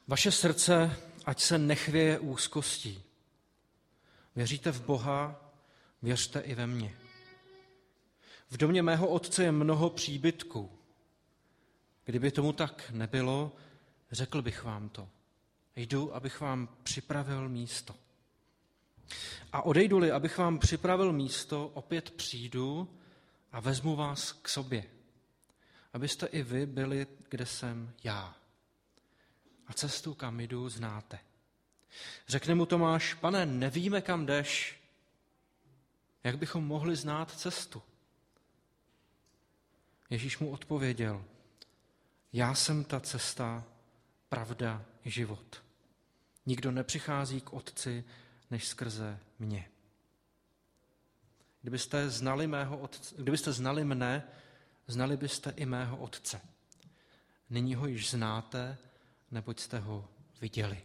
Vaše srdce ať se nechvěje úzkostí. Věříte v Boha, věřte i ve mě. V domě mého otce je mnoho příbytků. Kdyby tomu tak nebylo, řekl bych vám to. Jdu, abych vám připravil místo. A odejdu-li, abych vám připravil místo, opět přijdu a vezmu vás k sobě, abyste i vy byli, kde jsem já. A cestu, kam jdu, znáte. Řekne mu Tomáš: Pane, nevíme, kam jdeš. Jak bychom mohli znát cestu? Ježíš mu odpověděl: Já jsem ta cesta, pravda i život. Nikdo nepřichází k Otci, než skrze mě. Kdybyste znali mne, znali byste i mého Otce. Nyní ho již znáte, neboť jste ho viděli.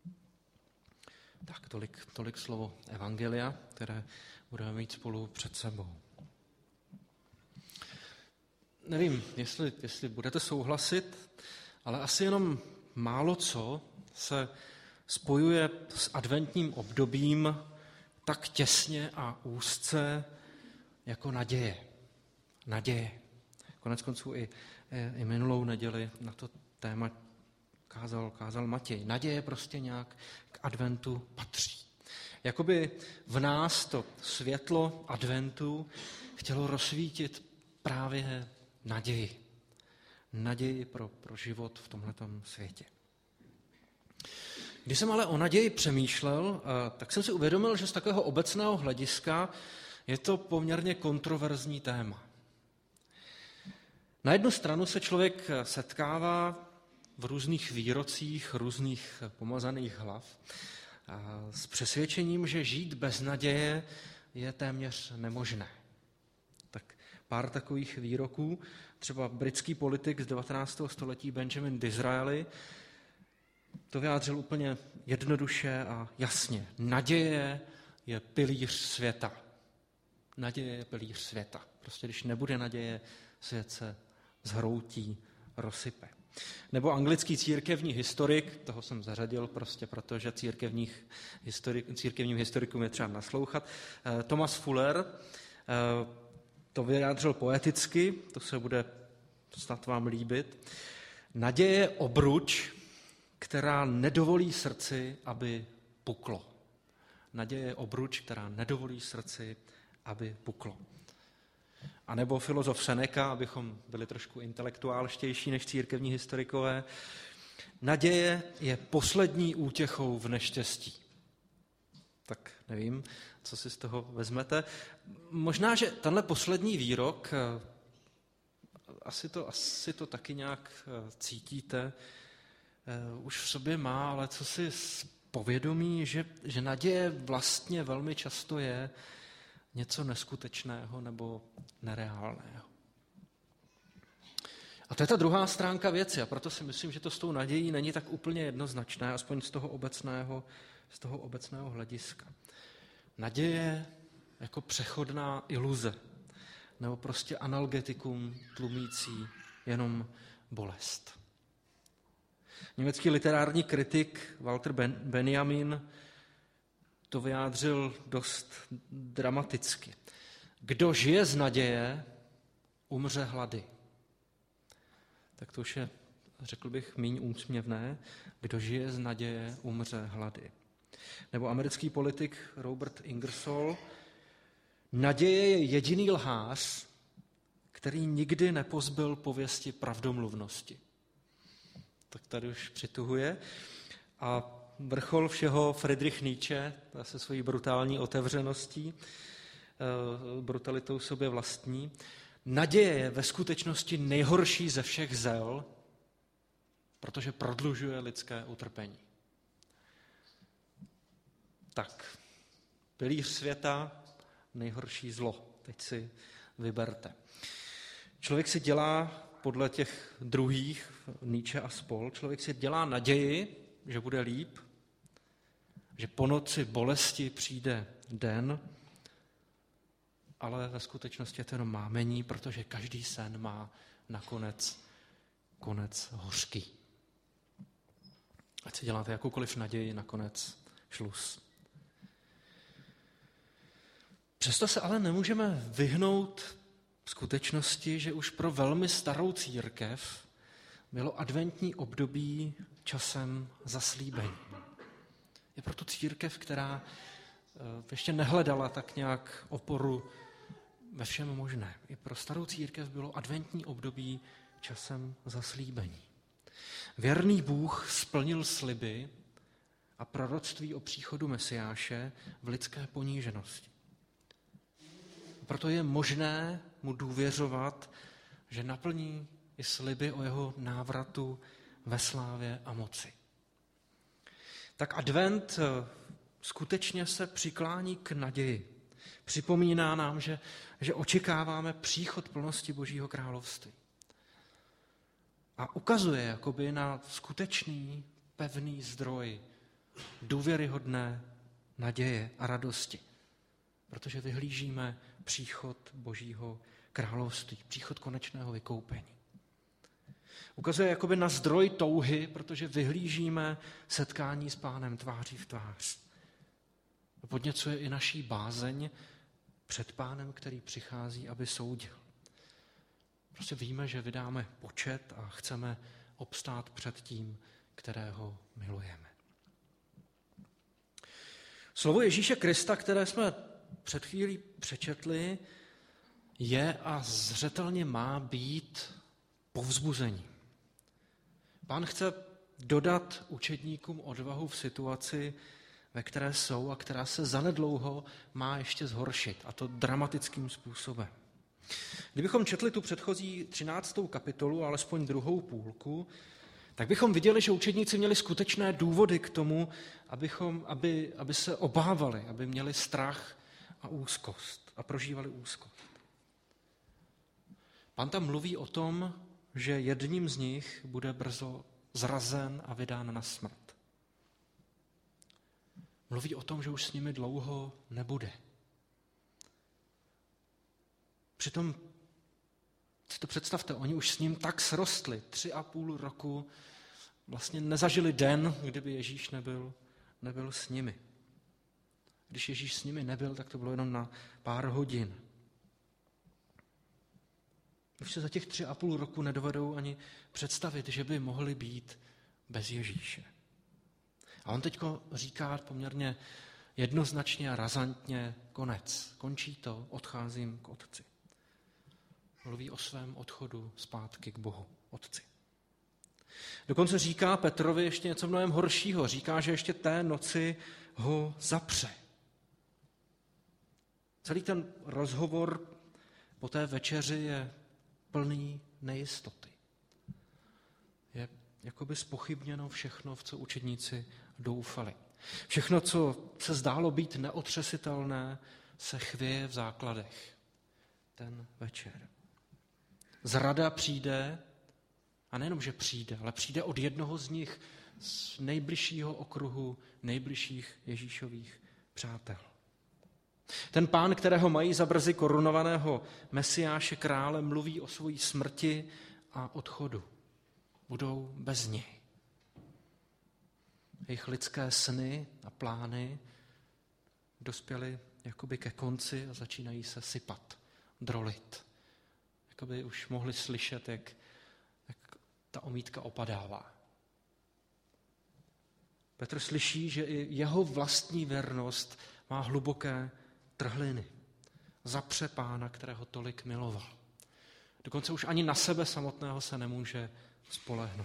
Tak tolik slovo evangelia, které budeme mít spolu před sebou. Nevím, jestli budete souhlasit, ale asi jenom málo co se spojuje s adventním obdobím tak těsně a úzce jako naděje. Naděje. Koneckonců i minulou neděli na to téma kázal Matěj. Naděje prostě nějak k adventu patří. Jakoby v nás to světlo adventu chtělo rozsvítit právě naději. Naději pro život v tomhletom světě. Když jsem ale o naději přemýšlel, tak jsem si uvědomil, že z takového obecného hlediska je to poměrně kontroverzní téma. Na jednu stranu se člověk setkává v různých výrocích různých pomazaných hlav s přesvědčením, že žít bez naděje je téměř nemožné. Tak pár takových výroků, třeba britský politik z 19. století Benjamin Disraeli to vyjádřil úplně jednoduše a jasně. Naděje je pilíř světa. Naděje je pilíř světa. Prostě když nebude naděje, svět se zhroutí, rozsype. Nebo anglický církevní historik, toho jsem zařadil prostě protože církevním historikům je třeba naslouchat, Thomas Fuller to vyjádřil poeticky, to se bude snad vám líbit. Naděje je obruč, která nedovolí srdci, aby puklo. Naděje je obruč, která nedovolí srdci, aby puklo. A nebo filozof Seneca, abychom byli trošku intelektuálštější než církevní historikové. Naděje je poslední útěchou v neštěstí. Tak nevím, co si z toho vezmete. Možná, že tenhle poslední výrok, asi to taky nějak cítíte, už v sobě má, ale co si povědomí, že naděje vlastně velmi často je něco neskutečného nebo nereálného. A to je ta druhá stránka věci a proto si myslím, že to s tou nadějí není tak úplně jednoznačné, aspoň z toho obecného hlediska. Naděje jako přechodná iluze nebo prostě analgetikum tlumící jenom bolest. Německý literární kritik Walter Benjamin to vyjádřil dost dramaticky. Kdo žije z naděje, umře hlady. Tak to už je, řekl bych, míň úsměvné. Kdo žije z naděje, umře hlady. Nebo americký politik Robert Ingersoll. Naděje je jediný lhář, který nikdy nepozbyl pověsti pravdomluvnosti. Tak tady už přituhuje. A vrchol všeho Friedrich Nietzsche se svojí brutální otevřeností, brutalitou sobě vlastní. Naděje je ve skutečnosti nejhorší ze všech zel, protože prodlužuje lidské utrpení. Tak, pilíř světa, nejhorší zlo. Teď si vyberte. Člověk si dělá podle těch druhých, Nietzsche a spol, člověk si dělá naději, že bude líp, že po noci bolesti přijde den, ale ve skutečnosti je to jenom mámení, protože každý sen má nakonec konec hořký. Ať si děláte jakoukoliv naději, nakonec šluz. Přesto se ale nemůžeme vyhnout skutečnosti, že už pro velmi starou církev bylo adventní období časem zaslíbení. Je proto církev, která ještě nehledala tak nějak oporu ve všem možném. I pro starou církev bylo adventní období časem zaslíbení. Věrný Bůh splnil sliby a proroctví o příchodu Mesiáše v lidské poníženosti. Proto je možné mu důvěřovat, že naplní i sliby o jeho návratu ve slávě a moci. Tak advent skutečně se přiklání k naději. Připomíná nám, že očekáváme příchod plnosti Božího království. A ukazuje jakoby na skutečný, pevný zdroj důvěryhodné naděje a radosti. Protože vyhlížíme příchod Božího království, příchod konečného vykoupení. Ukazuje jakoby na zdroj touhy, protože vyhlížíme setkání s Pánem tváří v tvář. Podněcuje i naší bázeň před Pánem, který přichází, aby soudil. Prostě víme, že vydáme počet a chceme obstát před tím, kterého milujeme. Slovo Ježíše Krista, které jsme před chvílí přečetli, je a zřetelně má být povzbuzení. Pán chce dodat učedníkům odvahu v situaci, ve které jsou a která se zanedlouho má ještě zhoršit, a to dramatickým způsobem. Kdybychom četli tu předchozí 13. kapitolu, alespoň druhou půlku, tak bychom viděli, že učedníci měli skutečné důvody k tomu, aby se obávali, aby měli strach a úzkost a prožívali úzkost. Pán tam mluví o tom, že jedním z nich bude brzo zrazen a vydán na smrt. Mluví o tom, že už s nimi dlouho nebude. Přitom si to představte, oni už s ním tak srostli, 3,5 roku, vlastně nezažili den, kdyby Ježíš nebyl s nimi. Když Ježíš s nimi nebyl, tak to bylo jenom na pár hodin. Už se za těch 3,5 roku nedovedou ani představit, že by mohli být bez Ježíše. A on teď říká poměrně jednoznačně a razantně konec. Končí to, odcházím k Otci. Mluví o svém odchodu zpátky k Bohu, Otci. Dokonce říká Petrovi ještě něco mnohem horšího. Říká, že ještě té noci ho zapře. Celý ten rozhovor po té večeři je plný nejistoty. Je jakoby zpochybněno všechno, v co učedníci doufali. Všechno, co se zdálo být neotřesitelné, se chvěje v základech ten večer. Zrada přijde, a nejenom, že přijde, ale přijde od jednoho z nich z nejbližšího okruhu nejbližších Ježíšových přátel. Ten Pán, kterého mají za brzy korunovaného Mesiáše krále, mluví o svojí smrti a odchodu. Budou bez něj. Jejich lidské sny a plány dospěly jakoby ke konci a začínají se sypat, drolit. Jakoby už mohli slyšet, jak ta omítka opadává. Petr slyší, že i jeho vlastní věrnost má hluboké trhliny. Zapře Pána, kterého tolik miloval. Dokonce už ani na sebe samotného se nemůže spolehnout.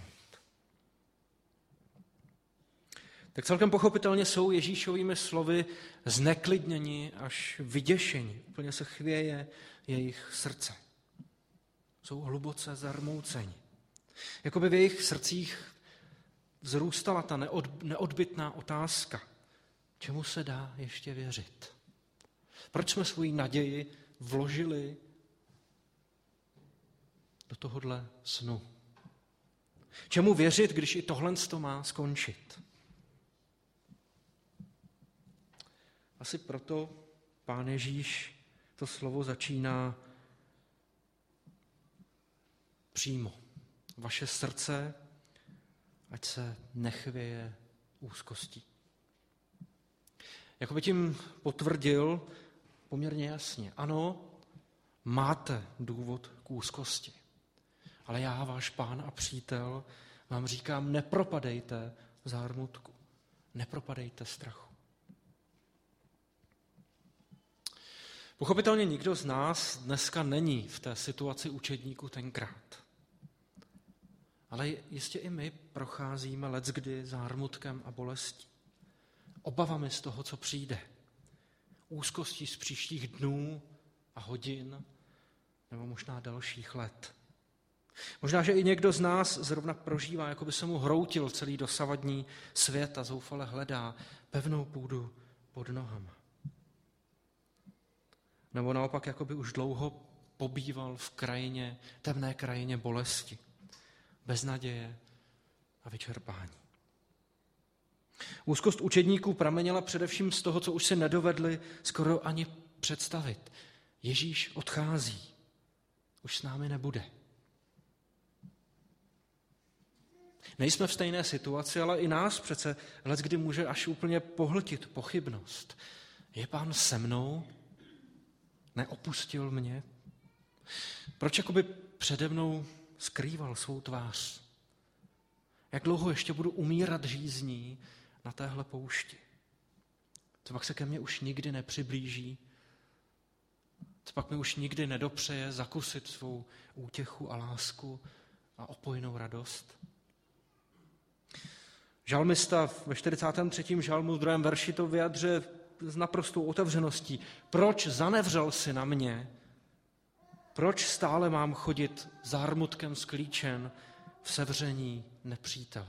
Tak celkem pochopitelně jsou Ježíšovými slovy zneklidněni až vyděšeni. Úplně se chvěje jejich srdce. Jsou hluboce zarmouceni. Jakoby v jejich srdcích vzrůstala ta neodbytná otázka, čemu se dá ještě věřit. Proč jsme svoji naději vložili do tohohle snu? Čemu věřit, když i tohle má skončit? Asi proto Pán Ježíš to slovo začíná přímo. Vaše srdce ať se nechvěje úzkostí. Jakoby tím potvrdil poměrně jasně, ano, máte důvod k úzkosti, ale já, váš Pán a přítel, vám říkám, nepropadejte zármutku, nepropadejte strachu. Pochopitelně nikdo z nás dneska není v té situaci učedníků tenkrát. Ale jistě i my procházíme leckdy zármutkem a bolestí. Obavami z toho, co přijde. Úzkostí z příštích dnů a hodin, nebo možná dalších let. Možná, že i někdo z nás zrovna prožívá, jako by se mu hroutil celý dosavadní svět a zoufale hledá pevnou půdu pod nohama. Nebo naopak, jako by už dlouho pobýval v temné krajině bolesti, beznaděje a vyčerpání. Úzkost učedníků pramenila především z toho, co už si nedovedli skoro ani představit. Ježíš odchází, už s námi nebude. Nejsme v stejné situaci, ale i nás přece leckdy může až úplně pohltit pochybnost. Je Pán se mnou? Neopustil mě? Proč jakoby přede mnou skrýval svou tvář? Jak dlouho ještě budu umírat žízní na téhle poušti? Co pak se ke mně už nikdy nepřiblíží? Co pak mi už nikdy nedopřeje zakusit svou útěchu a lásku a opojnou radost? Žalmista ve 43. žalmu v 2. verši to vyjadřuje s naprostou otevřeností. Proč zanevřel jsi na mě? Proč stále mám chodit zármutkem sklíčen v sevření nepřítele?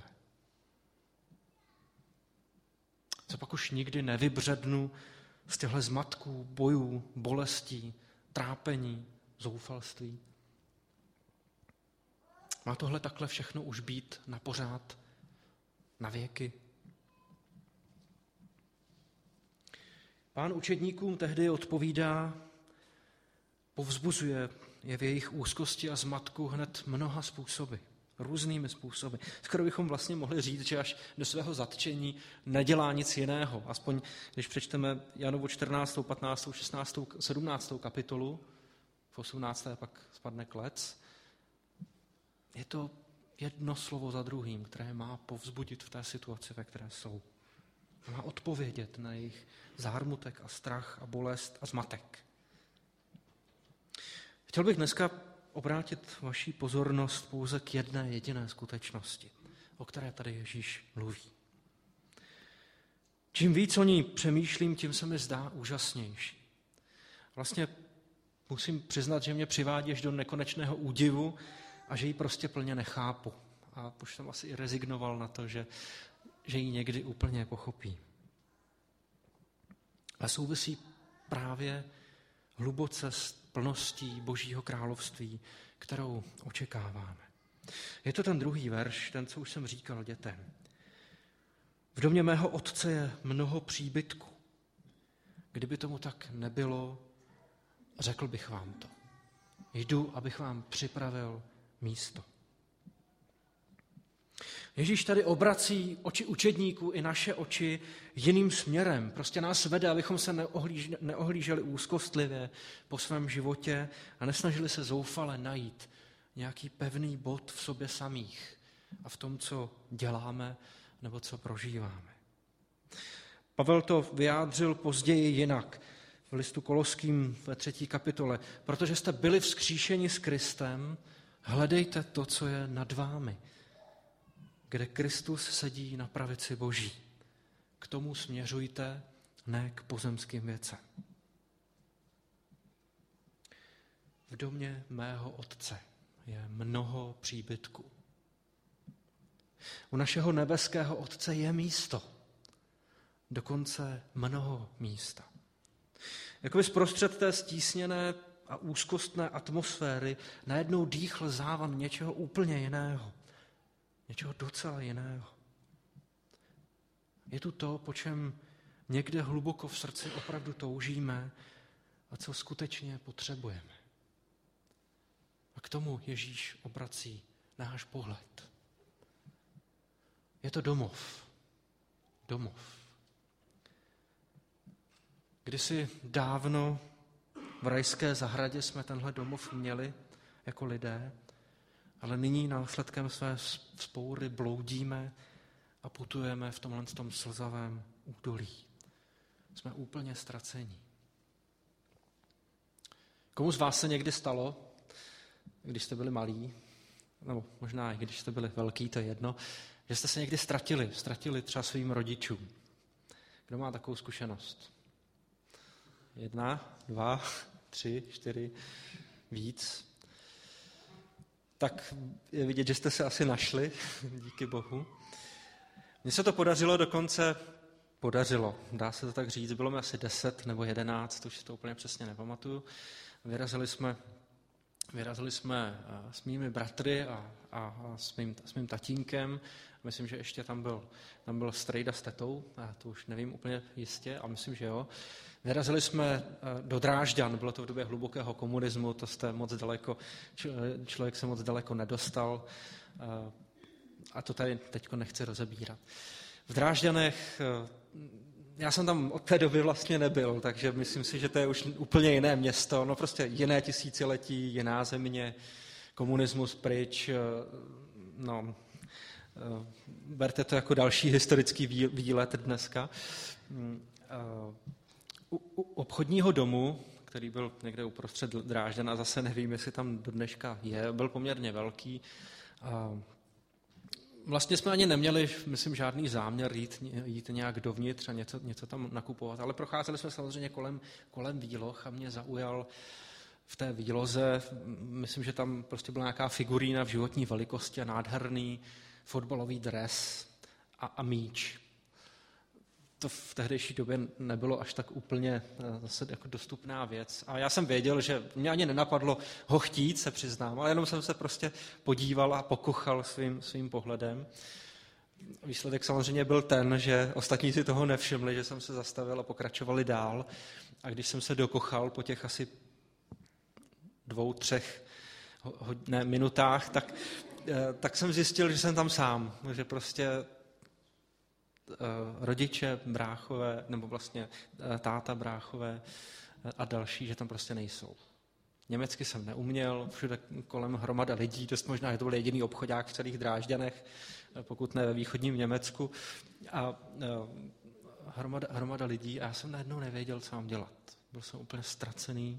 Co pak už nikdy nevybřednu z těchto zmatků, bojů, bolestí, trápení, zoufalství? Má tohle takhle všechno už být na pořád, na věky? Pán učedníkům tehdy odpovídá, povzbuzuje je v jejich úzkosti a zmatku hned mnoha způsoby, různými způsoby. Skoro bychom vlastně mohli říct, že až do svého zatčení nedělá nic jiného. Aspoň když přečteme Janovu 14., 15., 16., 17. kapitolu, v 18. pak spadne klec. Je to jedno slovo za druhým, které má povzbudit v té situaci, ve které jsou. Má odpovědět na jejich zármutek a strach a bolest a zmatek. Chtěl bych dneska obrátit vaši pozornost pouze k jedné jediné skutečnosti, o které tady Ježíš mluví. Čím víc o ní přemýšlím, tím se mi zdá úžasnější. Vlastně musím přiznat, že mě přivádí až do nekonečného údivu a že ji prostě plně nechápu. A už jsem asi i rezignoval na to, že ji někdy úplně pochopí. A souvisí právě hluboce s plností Božího království, kterou očekáváme. Je to ten druhý verš, ten, co už jsem říkal dětem. V domě mého otce je mnoho příbytků. Kdyby tomu tak nebylo, řekl bych vám to. Jdu, abych vám připravil místo. Ježíš tady obrací oči učedníků i naše oči jiným směrem. Prostě nás vede, abychom se neohlíželi úzkostlivě po svém životě a nesnažili se zoufale najít nějaký pevný bod v sobě samých a v tom, co děláme nebo co prožíváme. Pavel to vyjádřil později jinak v listu Koloským ve 3. kapitole. Protože jste byli vzkříšeni s Kristem, hledejte to, co je nad vámi, kde Kristus sedí na pravici Boží. K tomu směřujte, ne k pozemským věcem. V domě mého otce je mnoho příbytků. U našeho nebeského otce je místo, dokonce mnoho místa. Jakoby zprostřed té stísněné a úzkostné atmosféry najednou dýchl závan něčeho úplně jiného. Něčeho docela jiného. Je tu to, po čem někde hluboko v srdci opravdu toužíme a co skutečně potřebujeme. A k tomu Ježíš obrací náš pohled. Je to domov. Domov. Kdysi dávno v rajské zahradě jsme tenhle domov měli jako lidé, ale nyní následkem své vzpoury bloudíme a putujeme v tomhle slzavém údolí. Jsme úplně ztracení. Komu z vás se někdy stalo, když jste byli malí, nebo možná i když jste byli velký, to je jedno, že jste se někdy ztratili třeba svým rodičům? Kdo má takovou zkušenost? 1, 2, 3, 4, víc. Tak je vidět, že jste se asi našli, díky Bohu. Mně se to podařilo, dá se to tak říct, bylo mi asi 10 nebo 11, už si to úplně přesně nepamatuju. Vyrazili jsme s mými bratry a s mým tatínkem. Myslím, že ještě tam byl strejda s tetou, já to už nevím úplně jistě, a myslím, že jo. Vyrazili jsme do Drážďan, bylo to v době hlubokého komunismu, to jste moc daleko, člověk se moc daleko nedostal a to tady teďko nechci rozebírat. V Drážďanech, já jsem tam od té doby vlastně nebyl, takže myslím si, že to je už úplně jiné město, no prostě jiné tisíciletí, jiná země, komunismus pryč, no, berte to jako další historický výlet dneska. U obchodního domu, který byl někde uprostřed Drážďan, a zase nevím, jestli tam do dneška je, byl poměrně velký. Vlastně jsme ani neměli, myslím, žádný záměr jít nějak dovnitř a něco tam nakupovat, ale procházeli jsme samozřejmě kolem výloh a mě zaujal v té výloze, myslím, že tam prostě byla nějaká figurína v životní velikosti a nádherný fotbalový dres a míč. To v tehdejší době nebylo až tak úplně zase jako dostupná věc. A já jsem věděl, že mě ani nenapadlo ho chtít, se přiznám, ale jenom jsem se prostě podíval a pokochal svým pohledem. Výsledek samozřejmě byl ten, že ostatní si toho nevšimli, že jsem se zastavil a pokračovali dál. A když jsem se dokochal po těch asi 2-3 minutách, tak jsem zjistil, že jsem tam sám, že prostě rodiče, bráchové, nebo vlastně táta, bráchové a další, že tam prostě nejsou. Německy jsem neuměl, všude kolem hromada lidí, dost možná, že to byl jediný obchodák v celých Drážďanech, pokud ne ve východním Německu. A hromada lidí a já jsem najednou nevěděl, co mám dělat. Byl jsem úplně ztracený.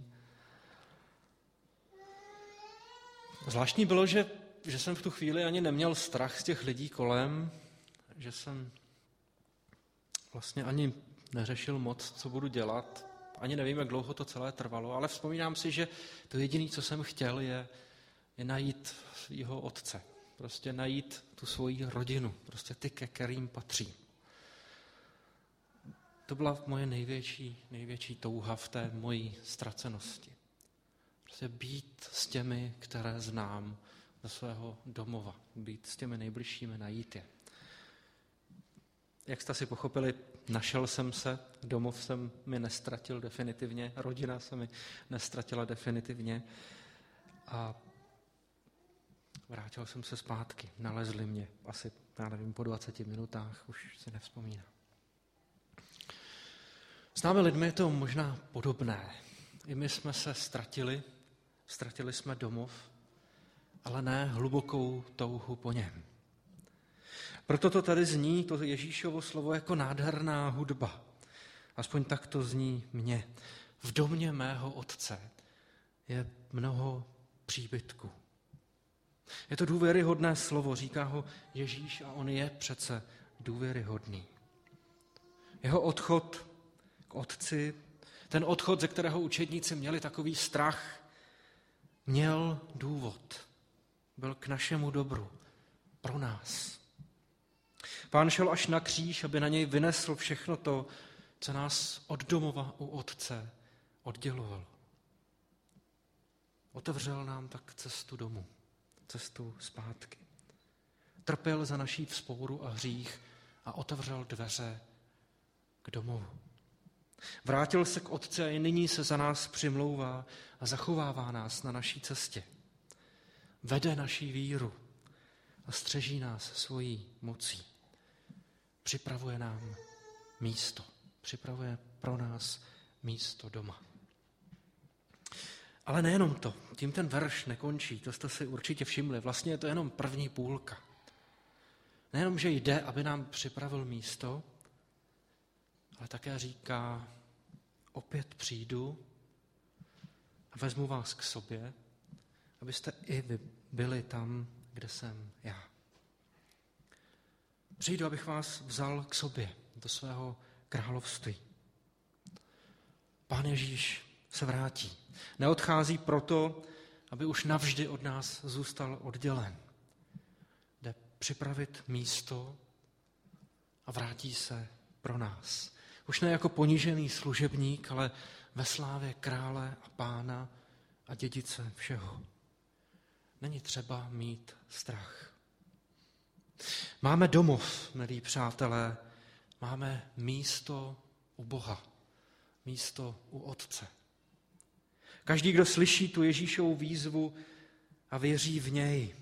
Zvláštní bylo, že jsem v tu chvíli ani neměl strach z těch lidí kolem, že jsem vlastně ani neřešil moc, co budu dělat. Ani nevím, jak dlouho to celé trvalo, ale vzpomínám si, že to jediné, co jsem chtěl, je najít svého otce. Prostě najít tu svoji rodinu, prostě ty, ke kterým patří. To byla moje největší touha v té mojí ztracenosti. Prostě být s těmi, které znám ze svého domova. Být s těmi nejbližšími, najít je. Jak jste si pochopili, našel jsem se, domov jsem mi nestratil definitivně, rodina se mi nestratila definitivně a vrátil jsem se zpátky. Nalezli mě asi, já nevím, po 20 minutách, už si nevzpomínám. S námi lidmi je to možná podobné. I my jsme se ztratili jsme domov, ale ne hlubokou touhu po něm. Proto to tady zní, to Ježíšovo slovo, jako nádherná hudba. Aspoň tak to zní mně. V domě mého otce je mnoho příbytků. Je to důvěryhodné slovo, říká ho Ježíš a on je přece důvěryhodný. Jeho odchod k otci, ten odchod, ze kterého učedníci měli takový strach, měl důvod. Byl k našemu dobru, pro nás. Pán šel až na kříž, aby na něj vynesl všechno to, co nás od domova u otce oddělovalo. Otevřel nám tak cestu domů, cestu zpátky. Trpěl za naší vzpouru a hřích a otevřel dveře k domovu. Vrátil se k otci a i nyní se za nás přimlouvá a zachovává nás na naší cestě. Vede naší víru a střeží nás svojí mocí. připravuje nám místo. Připravuje pro nás místo doma. Ale nejenom to. Tím ten verš nekončí. To jste si určitě všimli. Vlastně je to jenom první půlka. Nejenom, že jde, aby nám připravil místo, ale také říká, opět přijdu a vezmu vás k sobě, abyste i vy byli tam, kde jsem já. Přijdu, abych vás vzal k sobě do svého království. Pán Ježíš se vrátí. Neodchází proto, aby už navždy od nás zůstal oddělen. Jde připravit místo a vrátí se pro nás. Už ne jako ponížený služebník, ale ve slávě krále a pána a dědice všeho. Není třeba mít strach. Máme domov, milí přátelé, máme místo u Boha, místo u Otce. Každý, kdo slyší tu Ježíšovu výzvu a věří v něj,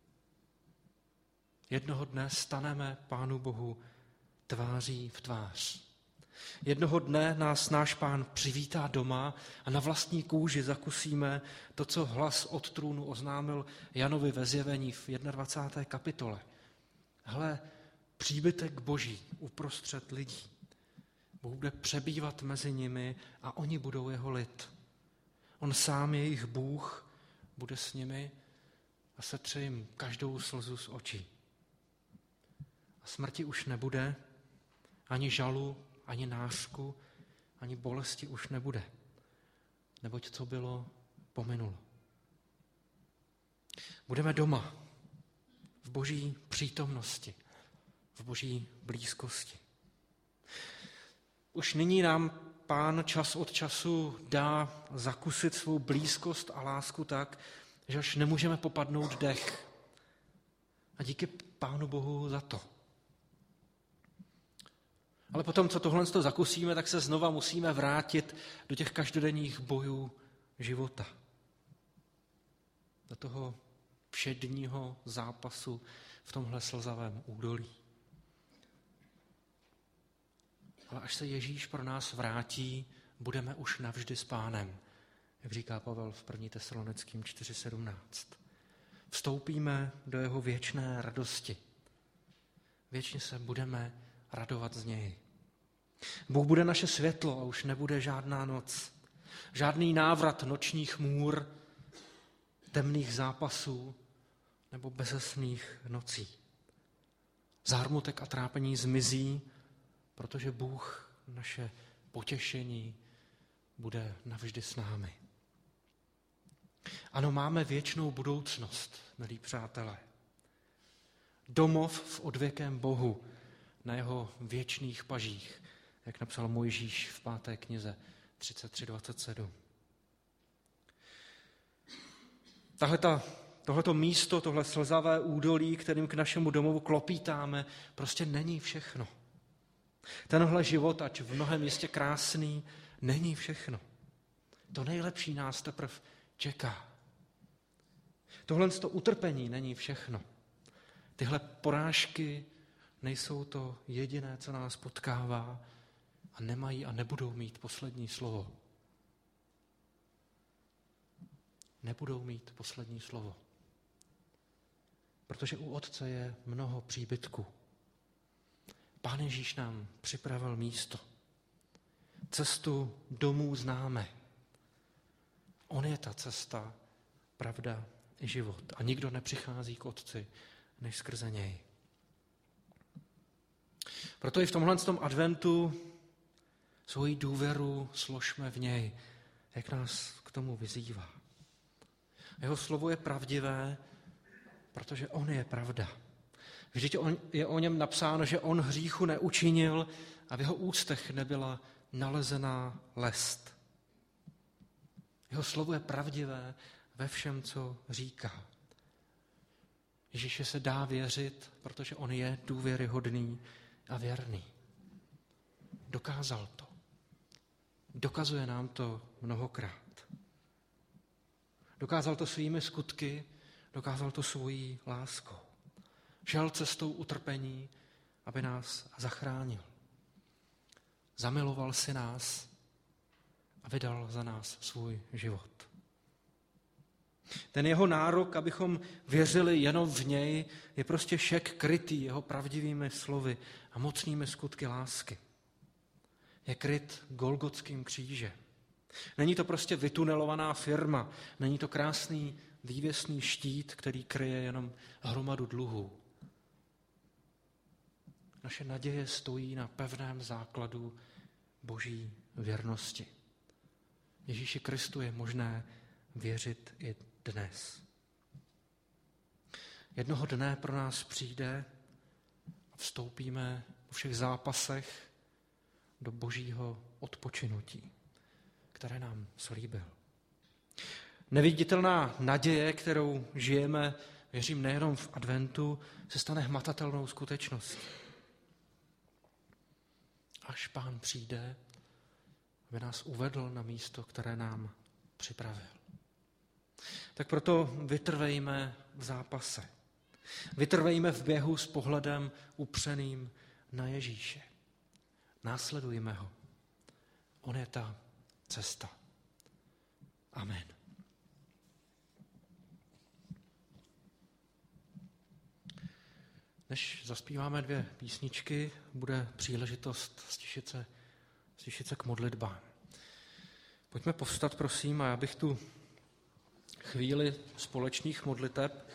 jednoho dne staneme Pánu Bohu tváří v tvář. Jednoho dne nás náš Pán přivítá doma a na vlastní kůži zakusíme to, co hlas od trůnu oznámil Janovi ve Zjevení v 21. kapitole. Hle, příbytek Boží uprostřed lidí. Bůh bude přebývat mezi nimi a oni budou jeho lid. On sám, jejich Bůh, bude s nimi a setře jim každou slzu z očí. A smrti už nebude, ani žalu, ani nářku, ani bolesti už nebude, neboť co bylo, pominulo. Budeme doma, v Boží přítomnosti, v Boží blízkosti. Už nyní nám Pán čas od času dá zakusit svou blízkost a lásku tak, že až nemůžeme popadnout dech. A díky Pánu Bohu za to. Ale potom, co tohle zakusíme, tak se znova musíme vrátit do těch každodenních bojů života. Do toho všedního zápasu v tomhle slzavém údolí. Ale až se Ježíš pro nás vrátí, budeme už navždy s Pánem, jak říká Pavel v 1. Tesalonickým 4:17. Vstoupíme do jeho věčné radosti. Věčně se budeme radovat z něj. Bůh bude naše světlo a už nebude žádná noc. Žádný návrat nočních můr, temných zápasů nebo bezesných nocí. Zármutek a trápení zmizí, protože Bůh naše potěšení bude navždy s námi. Ano, máme věčnou budoucnost, milí přátelé. Domov v odvěkém Bohu na jeho věčných pažích, jak napsal Mojžíš v 5. knize 33:27. Tohleto místo, tohle slzavé údolí, kterým k našemu domovu klopítáme, prostě není všechno. Tenhle život, ač v mnohém jistě krásný, není všechno. To nejlepší nás teprve čeká. Tohle utrpení není všechno. Tyhle porážky nejsou to jediné, co nás potkává a nemají a nebudou mít poslední slovo. Nebudou mít poslední slovo. Protože u Otce je mnoho příbytků. Pán Ježíš nám připravil místo. Cestu domů známe. On je ta cesta, pravda i život. A nikdo nepřichází k Otci, než skrze něj. Proto i v tomhle adventu svoji důvěru složme v něj, jak nás k tomu vyzývá. Jeho slovo je pravdivé, protože on je pravda. Vždyť je o něm napsáno, že on hříchu neučinil a v jeho ústech nebyla nalezená lest. Jeho slovo je pravdivé ve všem, co říká. Ježíše se dá věřit, protože on je důvěryhodný a věrný. Dokázal to. Dokazuje nám to mnohokrát. Dokázal to svými skutky, dokázal to svojí láskou. Šel cestou utrpení, aby nás zachránil. Zamiloval si nás a vydal za nás svůj život. Ten jeho nárok, abychom věřili jenom v něj, je prostě šek krytý jeho pravdivými slovy a mocnými skutky lásky. Je kryt Golgotským křížem. Není to prostě vytunelovaná firma, není to krásný vývěsný štít, který kryje jenom hromadu dluhů. Naše naděje stojí na pevném základu Boží věrnosti. Ježíši Kristu je možné věřit i dnes. Jednoho dne pro nás přijde a vstoupíme po všech zápasech do Božího odpočinutí, které nám slíbil. Neviditelná naděje, kterou žijeme, věřím nejenom v adventu, se stane hmatatelnou skutečností. Až Pán přijde, aby nás uvedl na místo, které nám připravil. Tak proto vytrvejme v zápase. Vytrvejme v běhu s pohledem upřeným na Ježíše. Následujme ho. On je ta cesta. Amen. Než zaspíváme 2 písničky, bude příležitost stišit se k modlitbám. Pojďme povstat, prosím, a já bych tu chvíli společných modliteb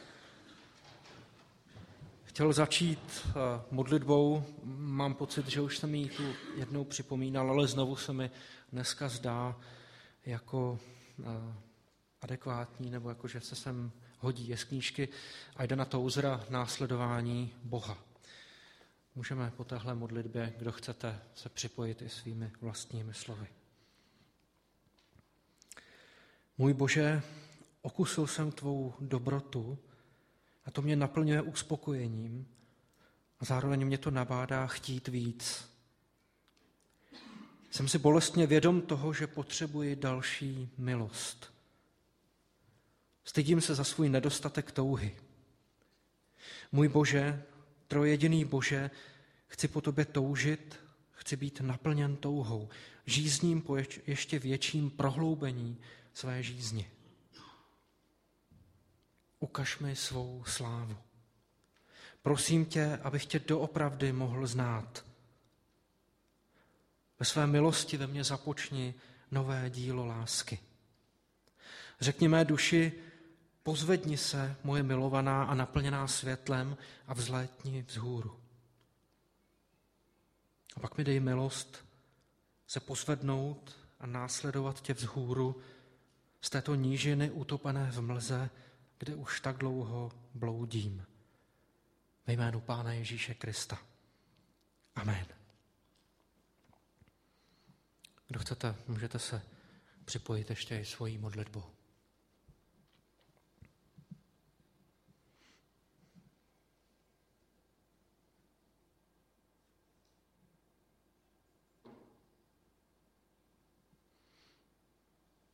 chtěl začít modlitbou. Mám pocit, že už jsem ji tu jednou připomínal, ale znovu se mi dneska zdá jako adekvátní, nebo jako, že se sem hodí. Je z knížky Aidana Tozera Následování Boha. Můžeme po téhle modlitbě, kdo chcete, se připojit i svými vlastními slovy. Můj Bože, okusil jsem tvou dobrotu a to mě naplňuje uspokojením a zároveň mě to nabádá chtít víc. Jsem si bolestně vědom toho, že potřebuji další milost. Stydím se za svůj nedostatek touhy. Můj Bože, trojjediný Bože, chci po tobě toužit, chci být naplněn touhou, žízním po ještě větším prohloubení své žízně. Ukaž mi svou slávu. Prosím tě, abych tě doopravdy mohl znát. Ve své milosti ve mně započni nové dílo lásky. Řekni mé duši, pozvedni se, moje milovaná a naplněná světlem, a vzlétni vzhůru. A pak mi dej milost se pozvednout a následovat tě vzhůru z této nížiny utopené v mlze, kde už tak dlouho bloudím. Ve jménu Pána Ježíše Krista. Amen. Kdo chcete, můžete se připojit ještě i svojí modlitbou.